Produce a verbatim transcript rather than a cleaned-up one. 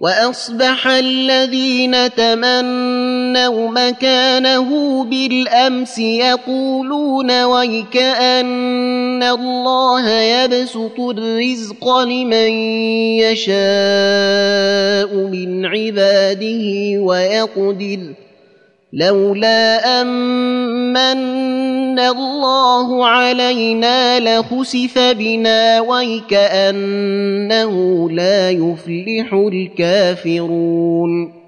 وأصبح الذين تمنوا مكانه بالأمس يقولون ويكأن الله يبسط الرزق لمن يشاء من عباده ويقدر لولا أمن الله علينا لخسف بنا ويكأنه لا يفلح الكافرون